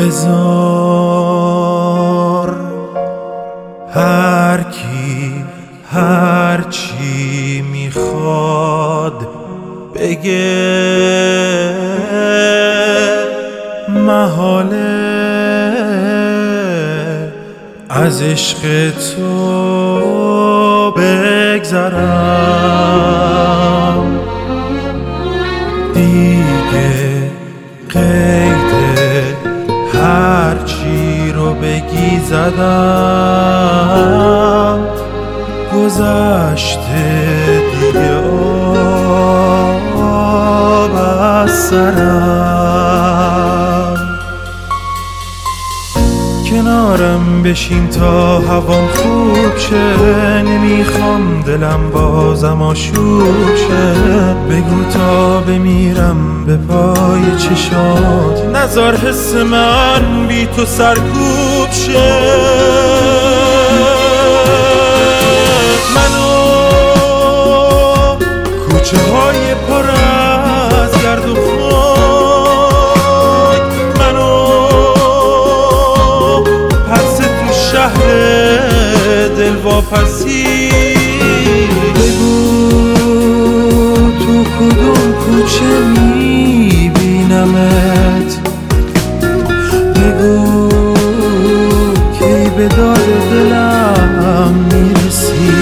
بذار هر کی هر چی میخواد بگه، محاله از عشق تو بگذرم. دیگه قید هر چی رو بگی زدم، گذشته دیگه آب از سرم. کنارم بشین تا هوام خوب شه، نمیخوام دلم بازم آشوب شه. بگو تا بمیرم به پای چشات، نذار حس من بی تو سرکوب شه. منو کوچه های پر از گرد و خاک، منو پرسه تو شهر دلواپسی. بگو تو کدوم کوچه میبینمت، بگو کی به داد دلم میرسی.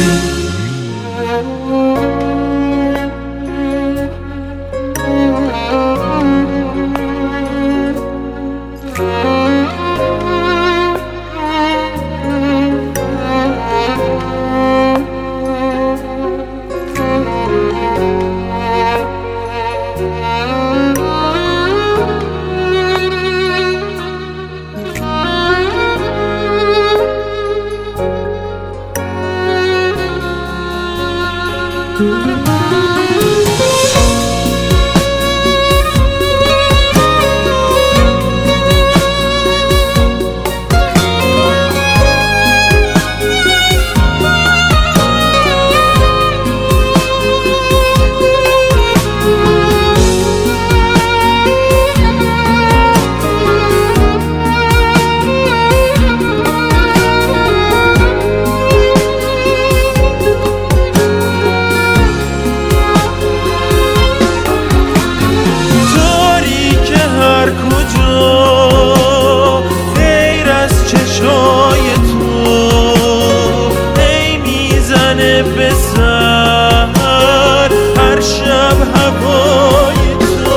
هر شب هوای تو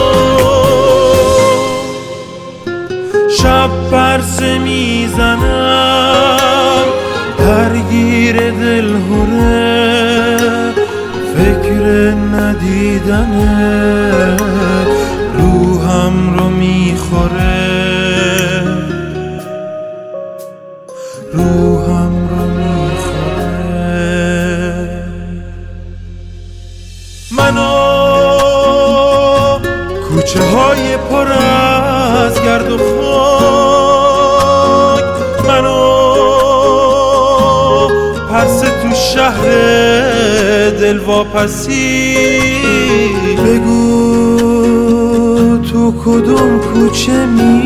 شب پرسه میزنم، درگیر دلهوره فکر ندیدنه، روحم رو میخوره، روحم رو میخوره. منو کوچه های پر از گرد و خاک، منو پرسه تو شهر دلواپسی. بگو تو کدوم کوچه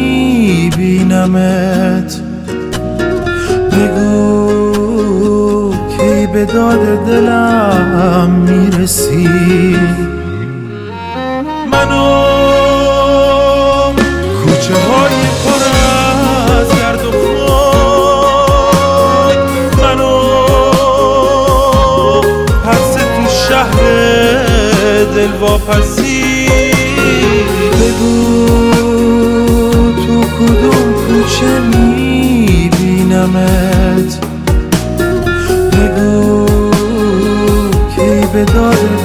میبینمت، بگو کی به داد دلم میرسی. منو کوچه های پر از گرد و خاک، منو پرسه تو شهر دلواپسی. بگو تو کدوم کوچه میبینمت، بگو کی به داد